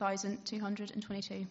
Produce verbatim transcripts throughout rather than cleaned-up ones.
two hundred twenty-two.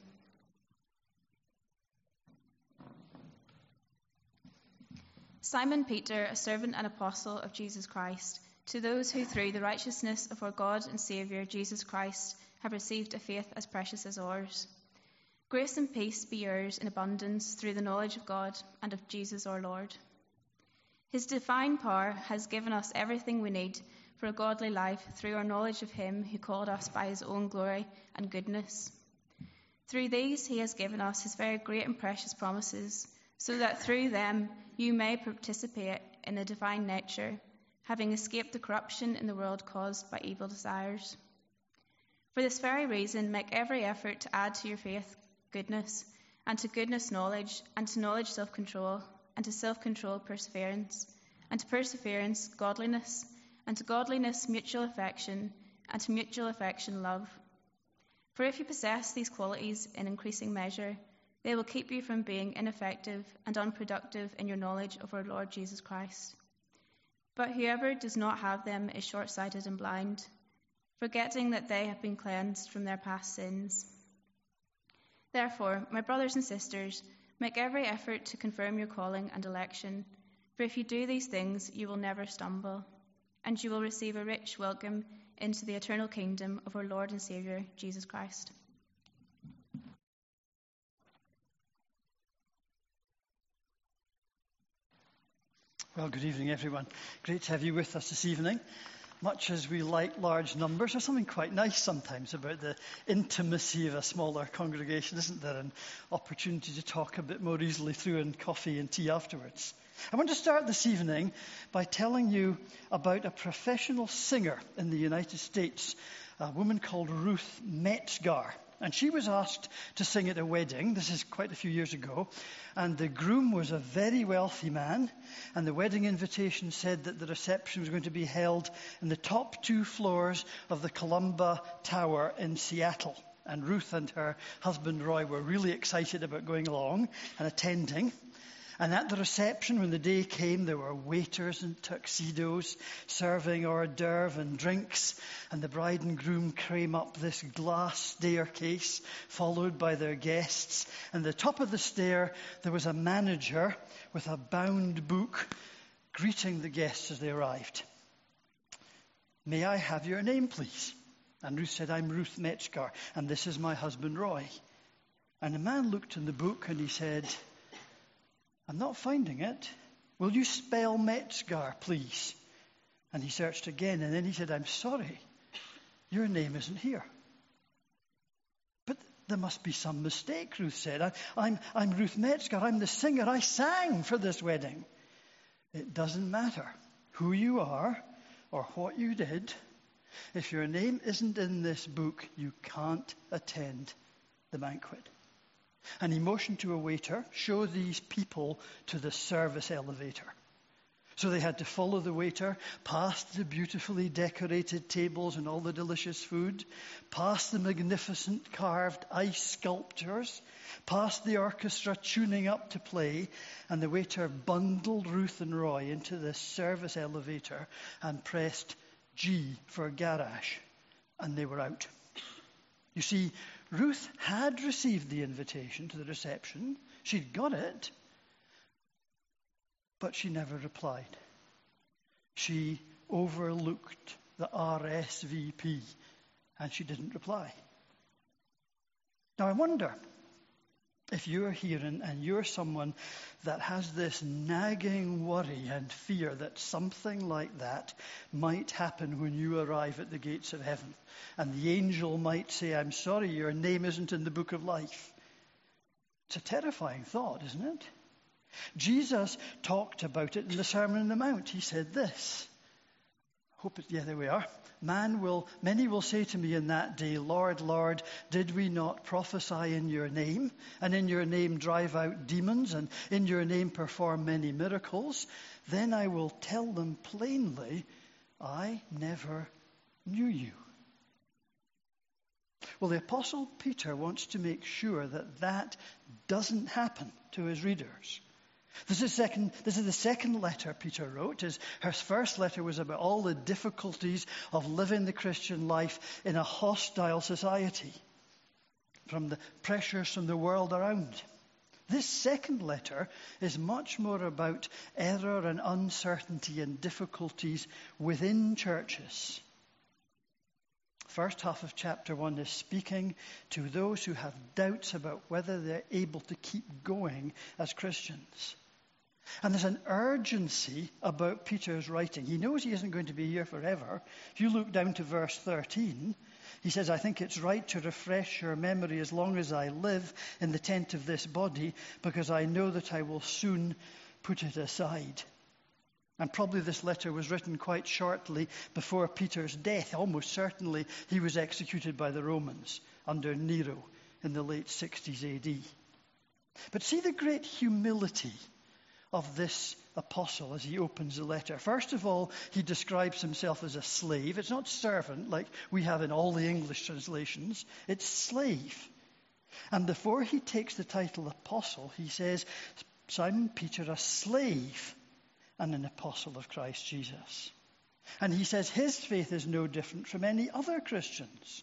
Simon Peter, a servant and apostle of Jesus Christ, to those who through the righteousness of our God and Saviour Jesus Christ have received a faith as precious as ours. Grace and peace be yours in abundance through the knowledge of God and of Jesus our Lord. His divine power has given us everything we need for a godly life through our knowledge of him who called us by his own glory and goodness. Through these he has given us his very great and precious promises, so that through them you may participate in the divine nature, having escaped the corruption in the world caused by evil desires. For this very reason, make every effort to add to your faith goodness, and to goodness knowledge, and to knowledge self-control, and to self-control perseverance, and to perseverance godliness, and to godliness mutual affection, and to mutual affection love. For if you possess these qualities in increasing measure, they will keep you from being ineffective and unproductive in your knowledge of our Lord Jesus Christ. But whoever does not have them is short-sighted and blind, forgetting that they have been cleansed from their past sins. Therefore, my brothers and sisters, make every effort to confirm your calling and election, for if you do these things, you will never stumble, and you will receive a rich welcome into the eternal kingdom of our Lord and Saviour, Jesus Christ. Well, good evening, everyone. Great to have you with us this evening. Much as we like large numbers, there's something quite nice sometimes about the intimacy of a smaller congregation, isn't there? An opportunity to talk a bit more easily through in coffee and tea afterwards. I want to start this evening by telling you about a professional singer in the United States, a woman called Ruth Metzgar. And she was asked to sing at a wedding. This is quite a few years ago. And the groom was a very wealthy man. And the wedding invitation said that the reception was going to be held in the top two floors of the Columbia Tower in Seattle. And Ruth and her husband Roy were really excited about going along and attending. And at the reception, when the day came, there were waiters in tuxedos serving hors d'oeuvres and drinks. And the bride and groom came up this glass staircase, followed by their guests. And at the top of the stair, there was a manager with a bound book greeting the guests as they arrived. "May I have your name, please?" And Ruth said, "I'm Ruth Metzgar, and this is my husband, Roy." And the man looked in the book and he said, "I'm not finding it. Will you spell Metzgar, please?" And he searched again, and then he said, "I'm sorry, your name isn't here." "But there must be some mistake," Ruth said. I, I'm, I'm Ruth Metzgar. I'm the singer. I sang for this wedding. "It doesn't matter who you are or what you did. If your name isn't in this book, you can't attend the banquet." And he motioned to a waiter, "Show these people to the service elevator." So they had to follow the waiter, past the beautifully decorated tables and all the delicious food, past the magnificent carved ice sculptures, past the orchestra tuning up to play, and the waiter bundled Ruth and Roy into this service elevator and pressed G for garage, and they were out. You see, Ruth had received the invitation to the reception. She'd got it, but she never replied. She overlooked the R S V P, and she didn't reply. Now, I wonder if you're here and, and you're someone that has this nagging worry and fear that something like that might happen when you arrive at the gates of heaven. And the angel might say, "I'm sorry, your name isn't in the book of life." It's a terrifying thought, isn't it? Jesus talked about it in the Sermon on the Mount. He said this. Hope it, yeah, there we are. Man will, many will say to me in that day, "Lord, Lord, did we not prophesy in your name, and in your name drive out demons, and in your name perform many miracles?" Then I will tell them plainly, "I never knew you." Well, the Apostle Peter wants to make sure that that doesn't happen to his readers. This is, second, this is the second letter Peter wrote. His, his first letter was about all the difficulties of living the Christian life in a hostile society. from the pressures from the world around. This second letter is much more about error and uncertainty and difficulties within churches. First half of chapter one is speaking to those who have doubts about whether they're able to keep going as Christians. And there's an urgency about Peter's writing. He knows he isn't going to be here forever. If you look down to verse thirteen, he says, I think it's right to refresh your memory as long as I live in the tent of this body, because I know that I will soon put it aside. And probably this letter was written quite shortly before Peter's death. Almost certainly he was executed by the Romans under Nero in the late sixties A D. But see the great humility of this apostle as he opens the letter. First of all, he describes himself as a slave. It's not servant like we have in all the English translations. It's slave. And before he takes the title apostle, he says, Simon Peter, a slave and an apostle of Christ Jesus. And he says his faith is no different from any other Christians.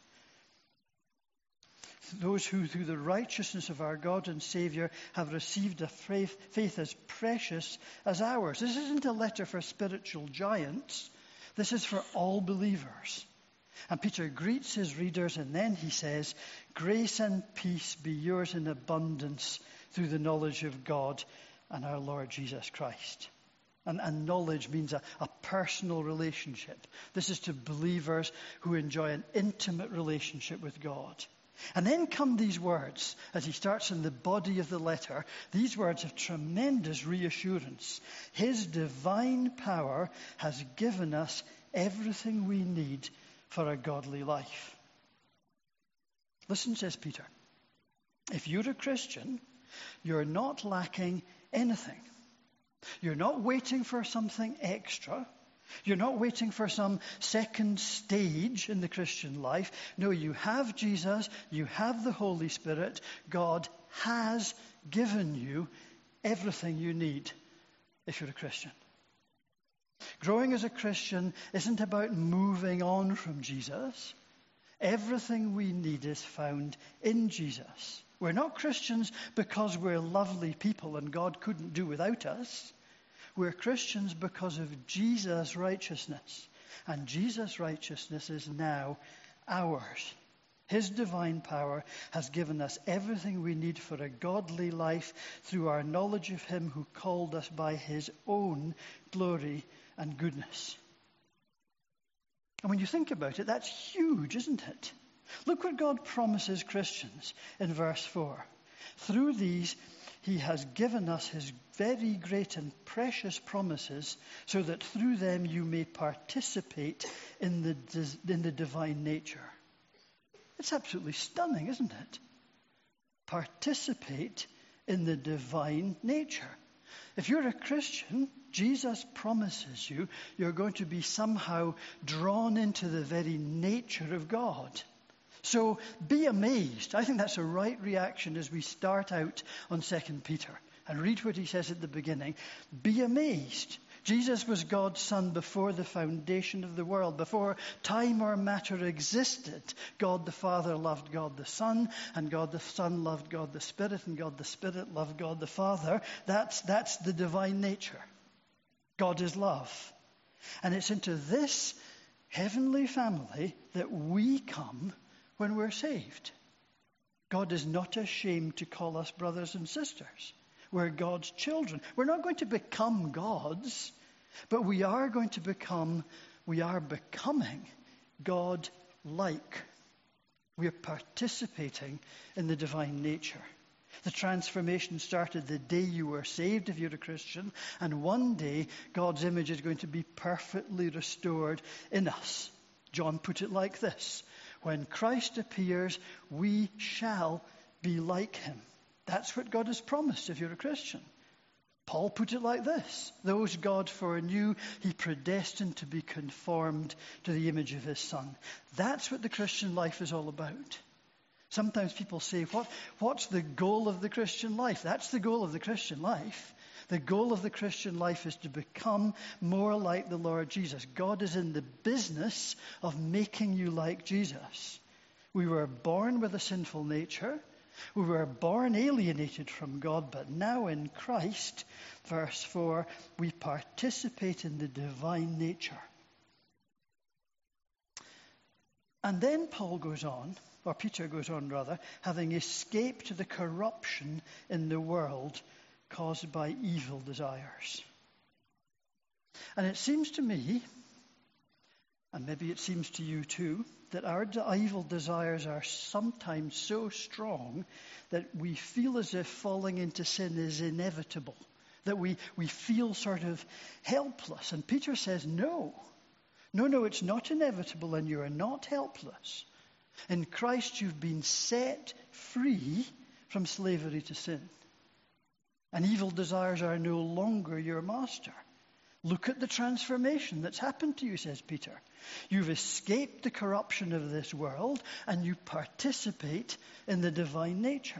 Those who, through the righteousness of our God and Saviour, have received a faith, faith as precious as ours. This isn't a letter for spiritual giants. This is for all believers. And Peter greets his readers, and then he says, grace and peace be yours in abundance through the knowledge of God and our Lord Jesus Christ. And, and knowledge means a, a personal relationship. This is to believers who enjoy an intimate relationship with God. And then come these words, as he starts in the body of the letter, these words of tremendous reassurance. His divine power has given us everything we need for a godly life. Listen, says Peter, if you're a Christian, you're not lacking anything. You're not waiting for something extra. You're not waiting for some second stage in the Christian life. No, you have Jesus. You have the Holy Spirit. God has given you everything you need if you're a Christian. Growing as a Christian isn't about moving on from Jesus. Everything we need is found in Jesus. We're not Christians because we're lovely people and God couldn't do without us. We're Christians because of Jesus' righteousness. And Jesus' righteousness is now ours. His divine power has given us everything we need for a godly life through our knowledge of him who called us by his own glory and goodness. And when you think about it, that's huge, isn't it? Look what God promises Christians in verse four. Through these, he has given us his very great and precious promises so that through them you may participate in the, in the divine nature. It's absolutely stunning, isn't it? Participate in the divine nature. If you're a Christian, Jesus promises you you're going to be somehow drawn into the very nature of God. So be amazed. I think that's a right reaction as we start out on Second Peter. And read what he says at the beginning. Be amazed. Jesus was God's Son before the foundation of the world. Before time or matter existed, God the Father loved God the Son, and God the Son loved God the Spirit, and God the Spirit loved God the Father. That's, that's the divine nature. God is love. And it's into this heavenly family that we come when we're saved. God is not ashamed to call us brothers and sisters. We're God's children. We're not going to become gods, but we are going to become, we are becoming God-like. We are participating in the divine nature. The transformation started the day you were saved, if you're a Christian, and one day God's image is going to be perfectly restored in us. John put it like this: when Christ appears, we shall be like him. That's what God has promised if you're a Christian. Paul put it like this: those God foreknew, he predestined to be conformed to the image of his Son. That's what the Christian life is all about. Sometimes people say, what, what's the goal of the Christian life? That's the goal of the Christian life. The goal of the Christian life is to become more like the Lord Jesus. God is in the business of making you like Jesus. We were born with a sinful nature. We were born alienated from God, but now in Christ, verse four, we participate in the divine nature. And then Paul goes on, or Peter goes on rather, having escaped the corruption in the world caused by evil desires. And it seems to me, and maybe it seems to you too, that our evil desires are sometimes so strong that we feel as if falling into sin is inevitable, that we, we feel sort of helpless. And Peter says, no, no, no, it's not inevitable and you are not helpless. In Christ you've been set free from slavery to sin. And evil desires are no longer your master. Look at the transformation that's happened to you, says Peter. You've escaped the corruption of this world and you participate in the divine nature.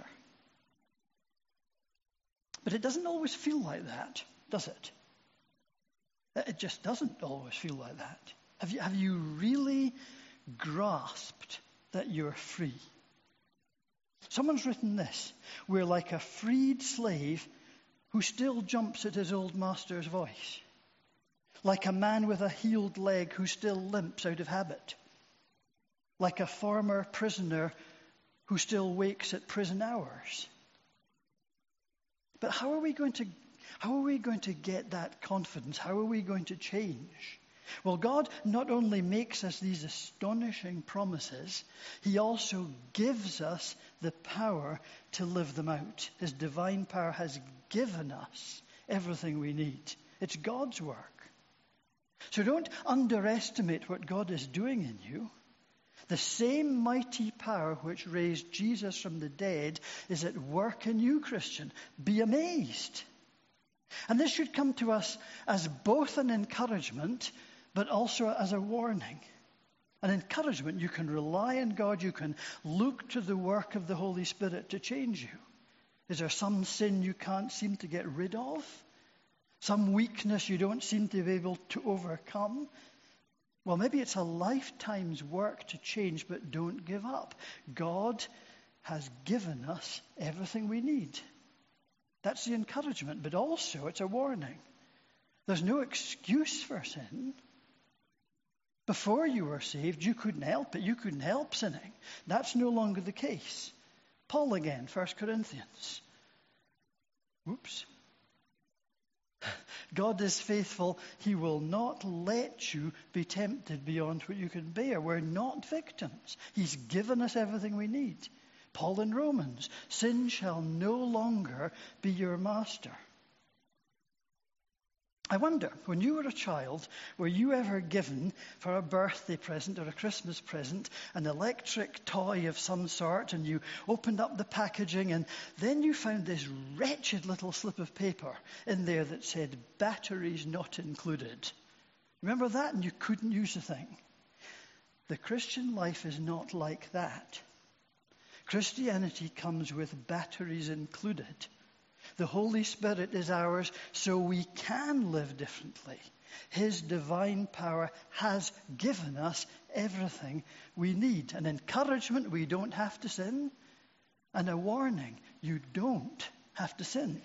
But it doesn't always feel like that, does it? It just doesn't always feel like that. Have you, have you really grasped that you're free? Someone's written this: we're like a freed slave who still jumps at his old master's voice. Like a man with a healed leg who still limps out of habit. Like a former prisoner who still wakes at prison hours. But how are we going to, how are we going to get that confidence? How are we going to change? Well, God not only makes us these astonishing promises, He also gives us the power to live them out. His divine power has given us everything we need. It's God's work. So don't underestimate what God is doing in you. The same mighty power which raised Jesus from the dead is at work in you, Christian. Be amazed. And this should come to us as both an encouragement, but also as a warning. An encouragement, you can rely on God, you can look to the work of the Holy Spirit to change you. Is there some sin you can't seem to get rid of? Some weakness you don't seem to be able to overcome? Well, maybe it's a lifetime's work to change, but don't give up. God has given us everything we need. That's the encouragement, but also it's a warning. There's no excuse for sin. Before you were saved, you couldn't help it. You couldn't help sinning. That's no longer the case. Paul again, First Corinthians. Whoops. God is faithful. He will not let you be tempted beyond what you can bear. We're not victims. He's given us everything we need. Paul in Romans, sin shall no longer be your master. I wonder, when you were a child, were you ever given for a birthday present or a Christmas present an electric toy of some sort, and you opened up the packaging and then you found this wretched little slip of paper in there that said batteries not included? Remember that? And you couldn't use the thing. The Christian life is not like that. Christianity comes with batteries included. The Holy Spirit is ours so we can live differently. His divine power has given us everything we need. An encouragement, we don't have to sin. And a warning, you don't have to sin.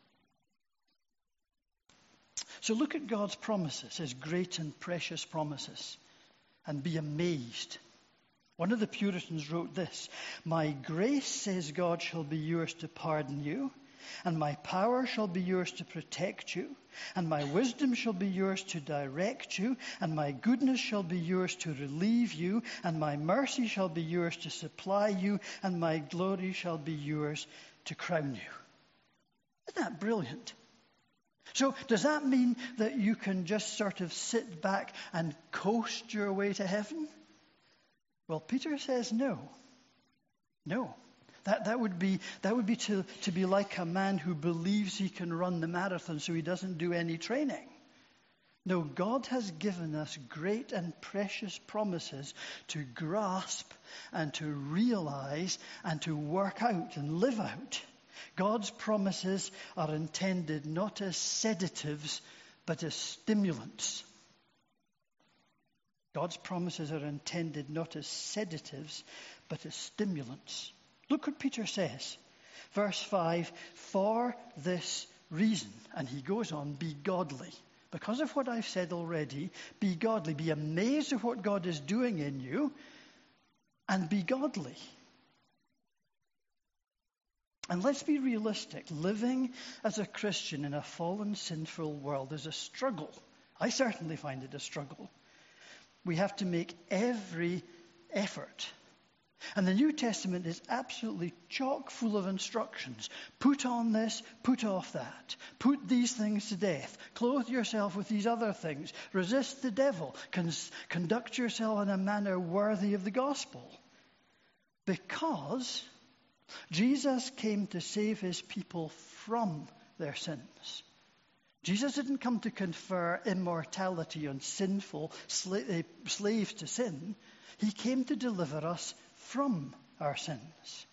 So look at God's promises, His great and precious promises, and be amazed. One of the Puritans wrote this: "My grace, says God, shall be yours to pardon you. And my power shall be yours to protect you, and my wisdom shall be yours to direct you, and my goodness shall be yours to relieve you, and my mercy shall be yours to supply you, and my glory shall be yours to crown you." Isn't that brilliant? So does that mean that you can just sort of sit back and coast your way to heaven? Well, Peter says no. No. That, that would be, that would be to, to be like a man who believes he can run the marathon so he doesn't do any training. No, God has given us great and precious promises to grasp and to realize and to work out and live out. God's promises are intended not as sedatives, but as stimulants. God's promises are intended not as sedatives, but as stimulants. Look what Peter says. Verse five, for this reason, and he goes on, be godly. Because of what I've said already, be godly. Be amazed at what God is doing in you, and be godly. And let's be realistic. Living as a Christian in a fallen, sinful world is a struggle. I certainly find it a struggle. We have to make every effort. And the New Testament is absolutely chock full of instructions. Put on this, put off that. Put these things to death. Clothe yourself with these other things. Resist the devil. Con- conduct yourself in a manner worthy of the gospel. Because Jesus came to save his people from their sins. Jesus didn't come to confer immortality on sinful sla- slaves to sin. He came to deliver us from our sins.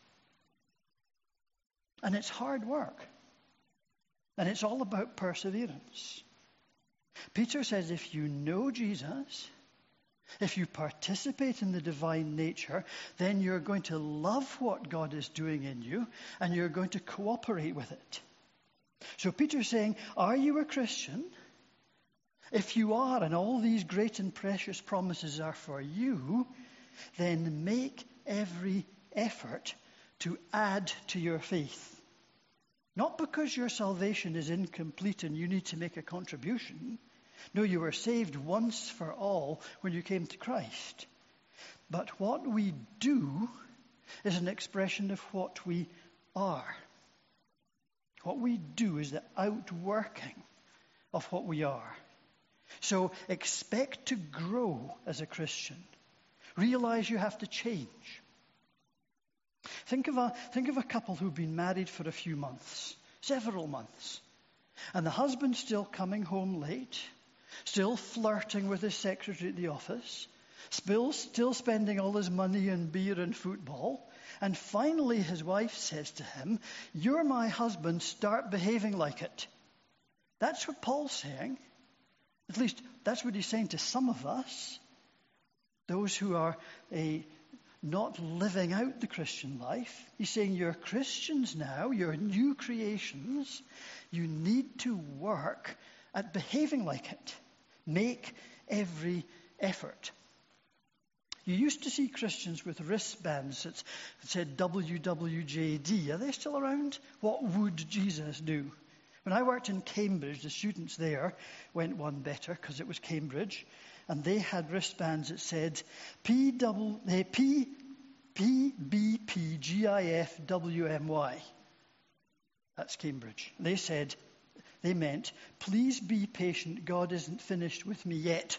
And it's hard work. And it's all about perseverance. Peter says if you know Jesus, if you participate in the divine nature, then you're going to love what God is doing in you and you're going to cooperate with it. So Peter's saying, are you a Christian? If you are, and all these great and precious promises are for you, then make every effort to add to your faith. Not because your salvation is incomplete and you need to make a contribution. No, you were saved once for all when you came to Christ. But what we do is an expression of what we are. What we do is the outworking of what we are. So expect to grow as a Christian. Realize you have to change. Think of a, think of a couple who've been married for a few months, several months, and the husband's still coming home late, still flirting with his secretary at the office, still, still spending all his money on beer and football, and finally his wife says to him, you're my husband, start behaving like it. That's what Paul's saying. At least that's what he's saying to some of us. Those who are a, not living out the Christian life. He's saying you're Christians now, you're new creations. You need to work at behaving like it. Make every effort. You used to see Christians with wristbands that said W W J D. Are they still around? What would Jesus do? When I worked in Cambridge, the students there went one better because it was Cambridge. And they had wristbands that said P B P G I F W M Y. That's Cambridge. They said, they meant, please be patient, God isn't finished with me yet.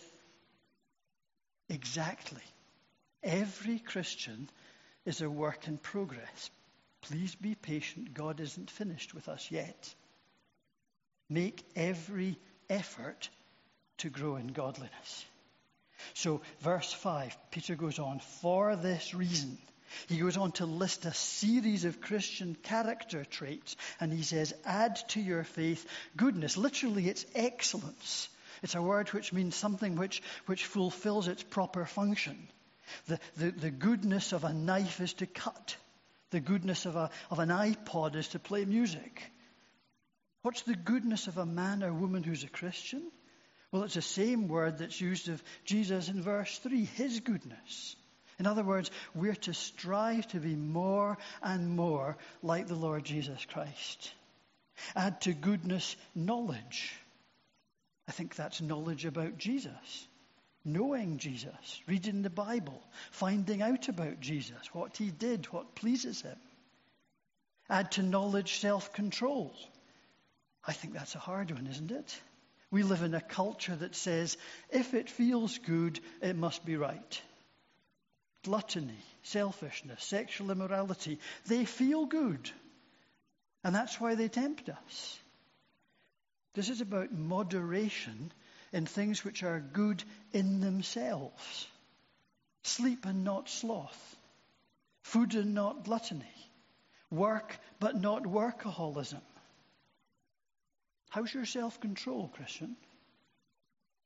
Exactly. Every Christian is a work in progress. Please be patient, God isn't finished with us yet. Make every effort to grow in godliness. So, verse five, Peter goes on, for this reason. He goes on to list a series of Christian character traits, and he says, add to your faith goodness. Literally, it's excellence. It's a word which means something which, which fulfills its proper function. The, the, the goodness of a knife is to cut. The goodness of, a, of an iPod is to play music. What's the goodness of a man or woman who's a Christian? Well, it's the same word that's used of Jesus in verse three, his goodness. In other words, we're to strive to be more and more like the Lord Jesus Christ. Add to goodness knowledge. I think that's knowledge about Jesus. Knowing Jesus, reading the Bible, finding out about Jesus, what he did, what pleases him. Add to knowledge self-control. I think that's a hard one, isn't it? We live in a culture that says, if it feels good, it must be right. Gluttony, selfishness, sexual immorality, they feel good. And that's why they tempt us. This is about moderation in things which are good in themselves. Sleep and not sloth. Food and not gluttony. Work but not workaholism. How's your self-control, Christian?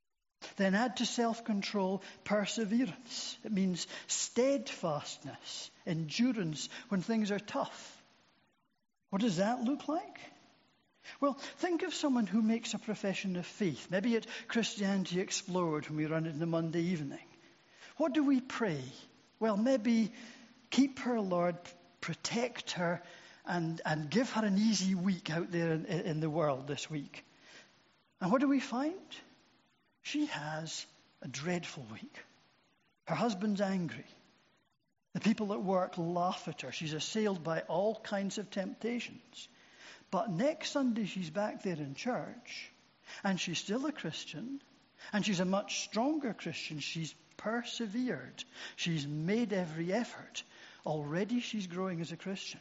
Then add to self-control perseverance. It means steadfastness, endurance when things are tough. What does that look like? Well, think of someone who makes a profession of faith, maybe at Christianity Explored when we run it on a Monday evening. What do we pray? Well, maybe keep her, Lord, protect her, and, and give her an easy week out there in, in the world this week. And what do we find? She has a dreadful week. Her husband's angry. The people at work laugh at her. She's assailed by all kinds of temptations. But next Sunday she's back there in church, and she's still a Christian, and she's a much stronger Christian. She's persevered. She's made every effort. Already she's growing as a Christian.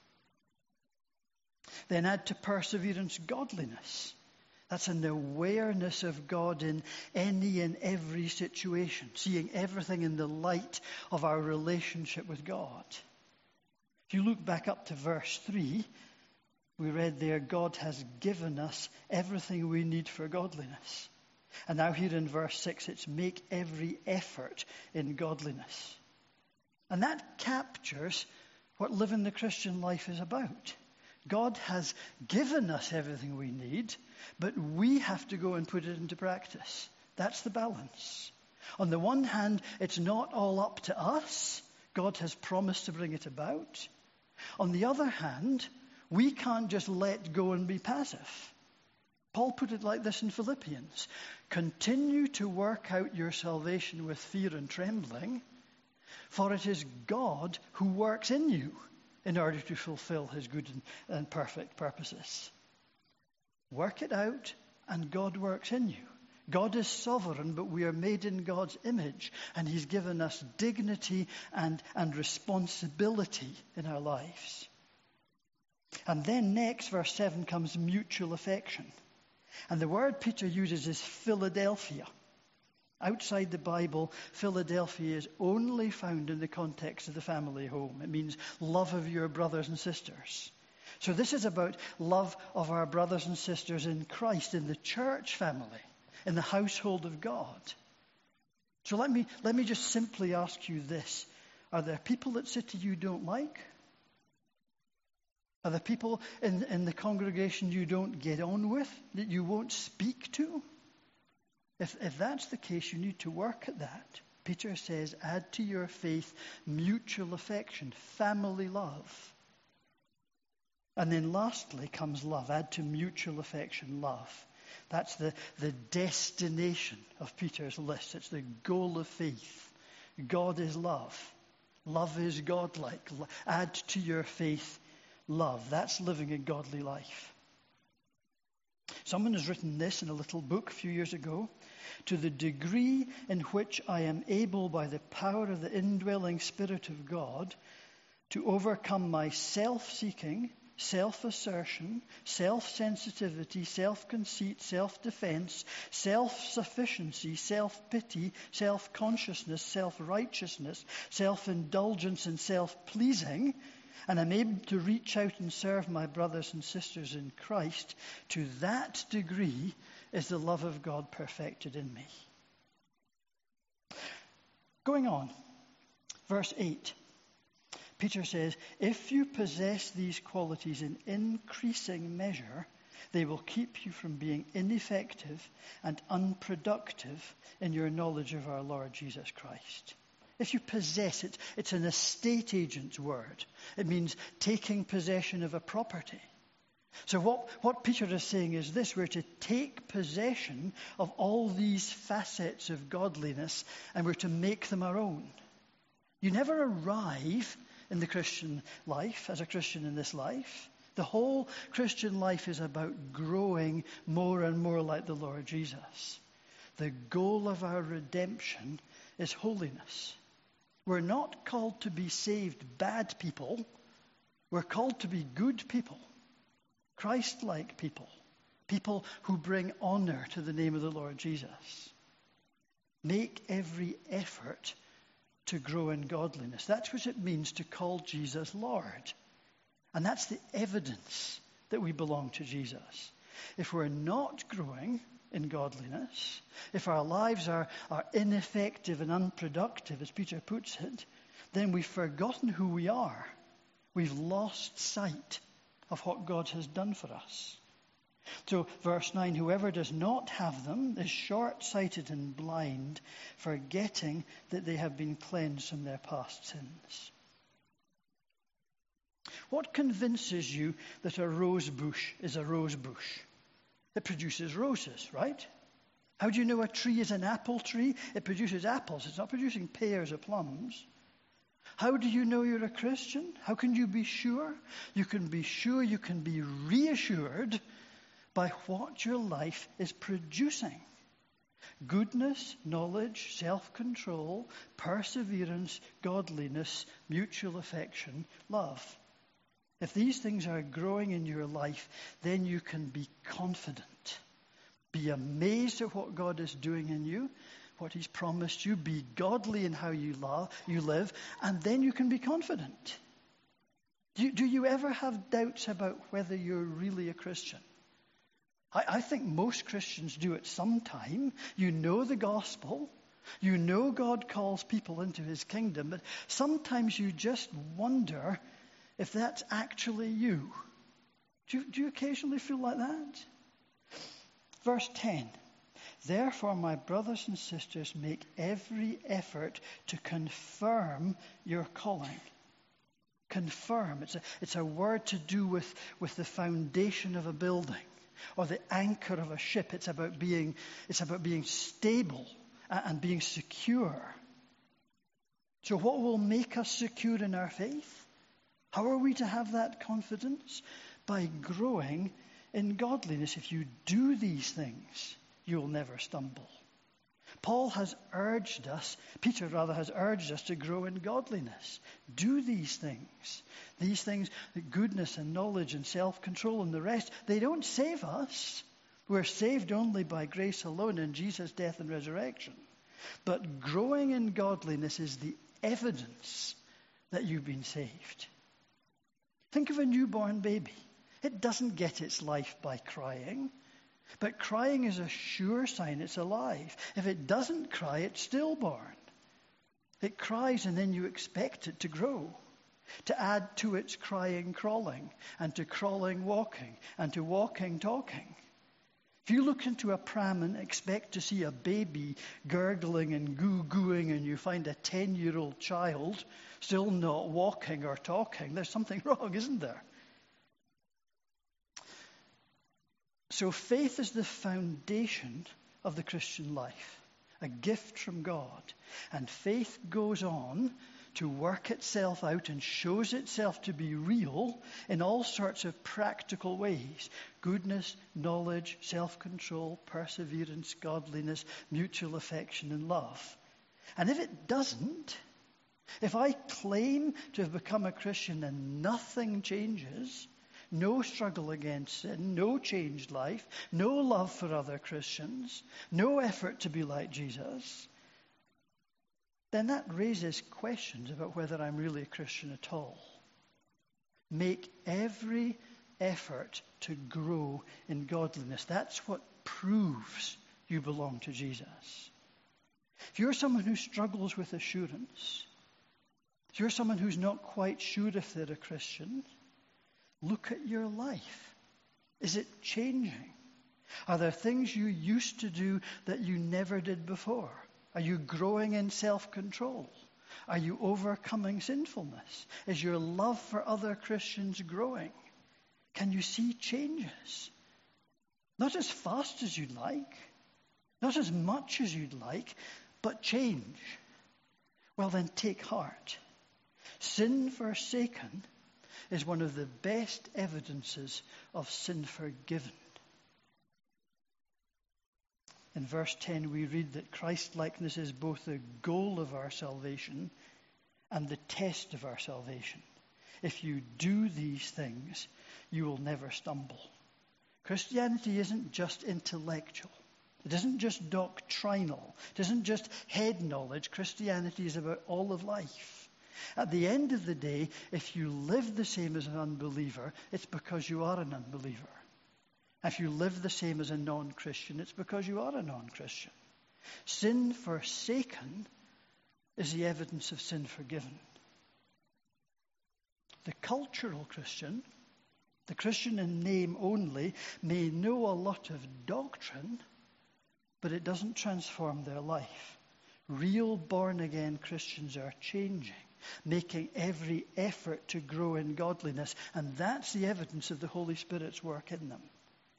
Then add to perseverance godliness. That's an awareness of God in any and every situation, seeing everything in the light of our relationship with God. If you look back up to verse three, we read there, God has given us everything we need for godliness. And now here in verse six, it's make every effort in godliness. And that captures what living the Christian life is about. God has given us everything we need, but we have to go and put it into practice. That's the balance. On the one hand, it's not all up to us. God has promised to bring it about. On the other hand, we can't just let go and be passive. Paul put it like this in Philippians. Continue to work out your salvation with fear and trembling, for it is God who works in you in order to fulfill his good and, and perfect purposes. Work it out, and God works in you. God is sovereign, but we are made in God's image, and he's given us dignity and, and responsibility in our lives. And then next, verse seven, comes mutual affection. And the word Peter uses is Philadelphia. Outside the Bible, Philadelphia is only found in the context of the family home. It means love of your brothers and sisters. So this is about love of our brothers and sisters in Christ, in the church family, in the household of God. So let me, let me just simply ask you this. Are there people that sit to you don't like? Are there people in, in the congregation you don't get on with, that you won't speak to? If, if that's the case, you need to work at that. Peter says, add to your faith mutual affection, family love. And then lastly comes love. Add to mutual affection love. That's the, the destination of Peter's list. It's the goal of faith. God is love. Love is godlike. Add to your faith love. That's living a godly life. Someone has written this in a little book a few years ago. To the degree in which I am able by the power of the indwelling Spirit of God to overcome my self-seeking, self-assertion, self-sensitivity, self-conceit, self-defense, self-sufficiency, self-pity, self-consciousness, self-righteousness, self-indulgence, and self-pleasing, and I'm able to reach out and serve my brothers and sisters in Christ, to that degree is the love of God perfected in me. Going on, verse eight. Peter says, if you possess these qualities in increasing measure, they will keep you from being ineffective and unproductive in your knowledge of our Lord Jesus Christ. If you possess it, it's an estate agent's word. It means taking possession of a property. So what, what Peter is saying is this: we're to take possession of all these facets of godliness and we're to make them our own. You never arrive in the Christian life as a Christian in this life. The whole Christian life is about growing more and more like the Lord Jesus. The goal of our redemption is holiness. We're not called to be saved bad people. We're called to be good people, Christ-like people, people who bring honor to the name of the Lord Jesus. Make every effort to grow in godliness. That's what it means to call Jesus Lord. And that's the evidence that we belong to Jesus. If we're not growing in godliness, if our lives are, are ineffective and unproductive, as Peter puts it, then we've forgotten who we are. We've lost sight of what God has done for us. So verse nine, whoever does not have them is short-sighted and blind, forgetting that they have been cleansed from their past sins. What convinces you that a rose bush is a rose bush? It produces roses, right? How do you know a tree is an apple tree? It produces apples. It's not producing pears or plums. How do you know you're a Christian? How can you be sure? You can be sure, you can be reassured by what your life is producing. Goodness, knowledge, self-control, perseverance, godliness, mutual affection, love. If these things are growing in your life, then you can be confident. Be amazed at what God is doing in you, what he's promised you. Be godly in how you, love, you live, and then you can be confident. Do you, do you ever have doubts about whether you're really a Christian? I, I think most Christians do at some time. You know the gospel. You know God calls people into his kingdom, but sometimes you just wonder if that's actually you. Do you, do you occasionally feel like that? Verse ten. Therefore, my brothers and sisters, make every effort to confirm your calling. Confirm. It's a, it's a word to do with, with the foundation of a building or the anchor of a ship. It's about being, it's about being stable and, and being secure. So what will make us secure in our faith? How are we to have that confidence? By growing in godliness. If you do these things, you'll never stumble. Paul has urged us, Peter rather has urged us to grow in godliness. Do these things. These things, goodness and knowledge and self-control and the rest, they don't save us. We're saved only by grace alone in Jesus' death and resurrection. But growing in godliness is the evidence that you've been saved. Think of a newborn baby. It doesn't get its life by crying. But crying is a sure sign it's alive. If it doesn't cry, it's stillborn. It cries and then you expect it to grow. To add to its crying crawling, and to crawling walking, and to walking talking. If you look into a pram and expect to see a baby gurgling and goo-gooing and you find a ten-year-old child still not walking or talking, there's something wrong, isn't there? So faith is the foundation of the Christian life, a gift from God. And faith goes on to work itself out and shows itself to be real in all sorts of practical ways. Goodness, knowledge, self-control, perseverance, godliness, mutual affection and love. And if it doesn't, if I claim to have become a Christian and nothing changes, no struggle against sin, no changed life, no love for other Christians, no effort to be like Jesus, then that raises questions about whether I'm really a Christian at all. Make every effort to grow in godliness. That's what proves you belong to Jesus. If you're someone who struggles with assurance, if you're someone who's not quite sure if they're a Christian, look at your life. Is it changing? Are there things you used to do that you never did before? Are you growing in self-control? Are you overcoming sinfulness? Is your love for other Christians growing? Can you see changes? Not as fast as you'd like, not as much as you'd like, but change. Well, then take heart. Sin forsaken is one of the best evidences of sin forgiven. In verse ten, we read that Christ-likeness is both the goal of our salvation and the test of our salvation. If you do these things, you will never stumble. Christianity isn't just intellectual. It isn't just doctrinal. It isn't just head knowledge. Christianity is about all of life. At the end of the day, if you live the same as an unbeliever, it's because you are an unbeliever. If you live the same as a non-Christian, it's because you are a non-Christian. Sin forsaken is the evidence of sin forgiven. The cultural Christian, the Christian in name only, may know a lot of doctrine, but it doesn't transform their life. Real born-again Christians are changing, making every effort to grow in godliness, and that's the evidence of the Holy Spirit's work in them.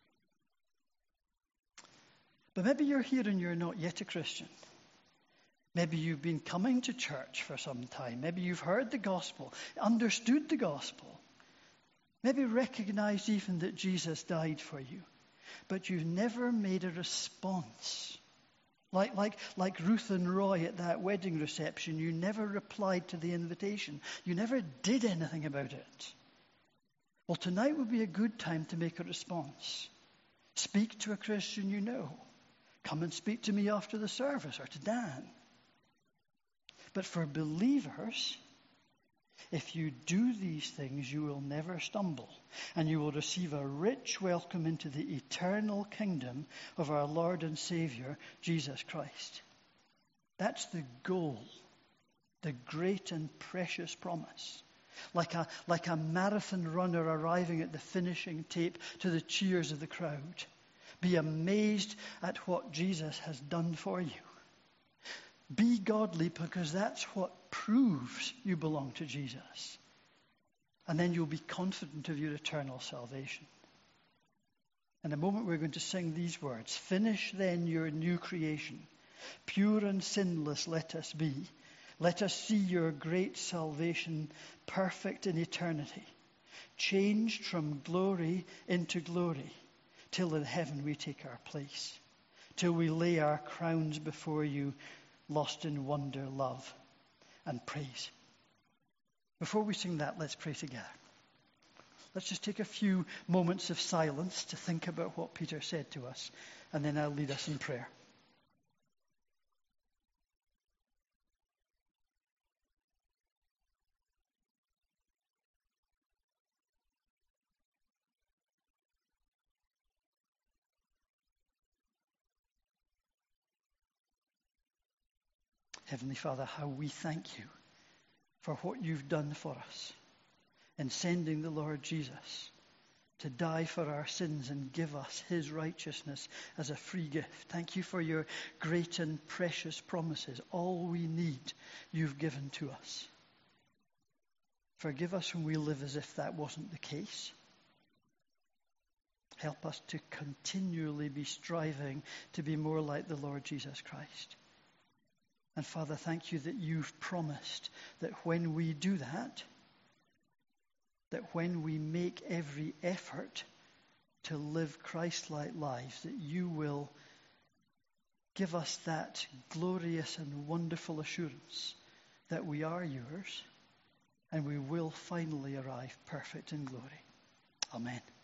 But maybe you're here and you're not yet a Christian. Maybe you've been coming to church for some time. Maybe you've heard the gospel, understood the gospel. Maybe recognized even that Jesus died for you. But you've never made a response. Like, like, like Ruth and Roy at that wedding reception, you never replied to the invitation. You never did anything about it. Well, tonight would be a good time to make a response. Speak to a Christian you know. Come and speak to me after the service, or to Dan. But for believers, if you do these things, you will never stumble, and you will receive a rich welcome into the eternal kingdom of our Lord and Savior, Jesus Christ. That's the goal, the great and precious promise. Like a, like a marathon runner arriving at the finishing tape to the cheers of the crowd. Be amazed at what Jesus has done for you. Be godly, because that's what proves you belong to Jesus. And then you'll be confident of your eternal salvation. In a moment we're going to sing these words. Finish then your new creation. Pure and sinless let us be. Let us see your great salvation perfect in eternity. Changed from glory into glory. Till in heaven we take our place. Till we lay our crowns before you, lost in wonder, love, and praise. Before we sing that, let's pray together. Let's just take a few moments of silence to think about what Peter said to us, and then I'll lead us in prayer. Heavenly Father, how we thank you for what you've done for us in sending the Lord Jesus to die for our sins and give us his righteousness as a free gift. Thank you for your great and precious promises. All we need, you've given to us. Forgive us when we live as if that wasn't the case. Help us to continually be striving to be more like the Lord Jesus Christ. And Father, thank you that you've promised that when we do that, that when we make every effort to live Christ-like lives, that you will give us that glorious and wonderful assurance that we are yours and we will finally arrive perfect in glory. Amen.